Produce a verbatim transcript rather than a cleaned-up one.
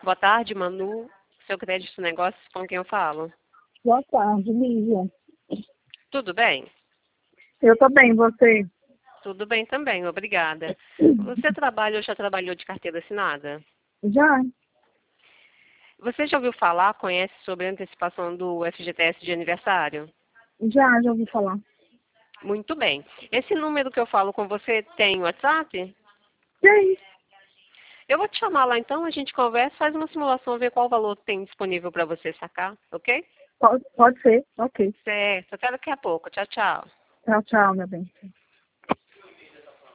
Boa tarde, Manu. Seu crédito negócios, com quem eu falo? Boa tarde, Lívia. Tudo bem? Eu tô bem, você? Tudo bem também, obrigada. Você trabalha ou já trabalhou de carteira assinada? Já, Você já ouviu falar, conhece sobre a antecipação do F G T S de aniversário? já, já ouvi falar. Muito bem. Esse número que eu falo com você tem WhatsApp? Tem, Eu vou te chamar lá então, a gente conversa, faz uma simulação, vê qual valor tem disponível para você sacar, ok? pode, pode ser, ok. Certo, até daqui a pouco. Tchau, tchau. Tchau, tchau, meu bem.